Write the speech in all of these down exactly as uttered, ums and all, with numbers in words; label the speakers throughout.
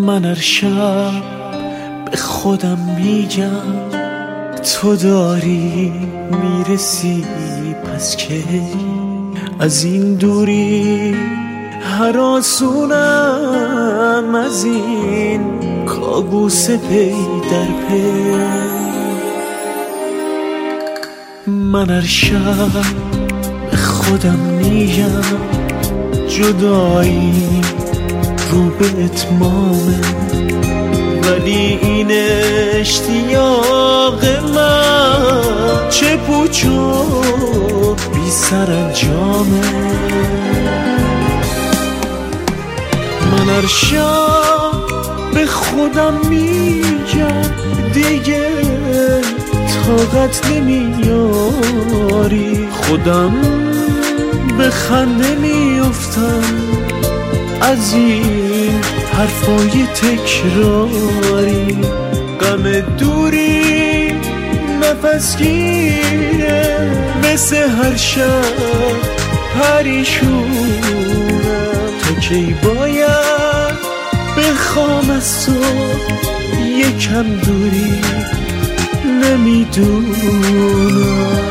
Speaker 1: من هر شب به خودم میگم تو داری میرسی، پس که از این دوری هراسونم، از این کابوس پی در پی. من هر شب به خودم میگم جدایی رو به اتمامه، ولی این اشتیاق من چه پوچ و بی سرانجامه. من هر شب به خودم میگم دیگه طاقت نمیاری، خودم به خنده میافتم از این حرفای تکراری. غم دوری نفس گیره مثل هر شب پریشونم، تا کی باید بخوام از تو یکم دوری نمیدونم.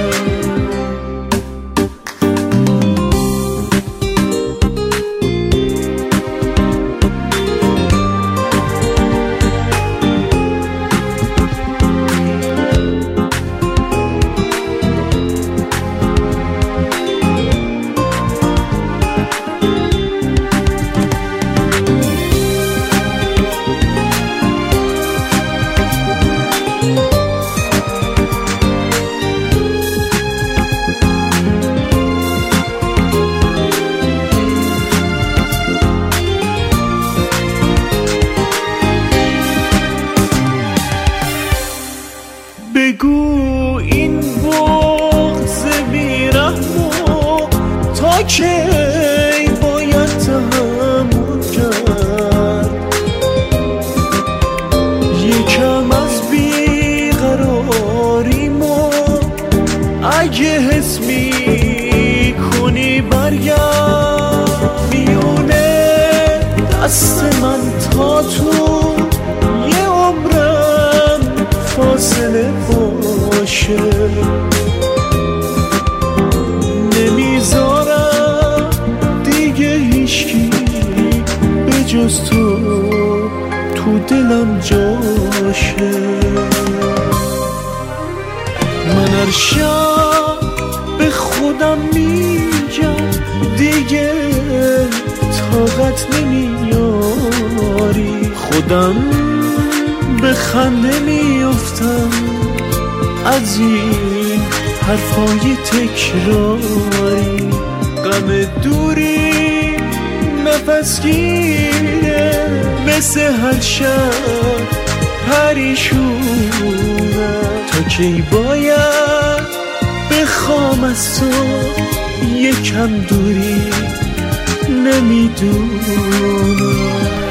Speaker 1: بگو این بغض بیرحمو تا کی باید تحمل کرد، یکم از بیقراریمو اگه حس میکنی برگرد. میونه دست من تا تو یه عمرم فاصله باشه، نمیذارم دیگه هیچکی به جز تو تو دلم جاشه. من هر شب به خودم میگم دیگه طاقت نمیاری، خودم به خنده میافتم از این حرفای تکراری. غم دوری نفس گیره مثل هر شب پریشونم، تا کی باید بخوام از تو یکم دوری نمیدونم.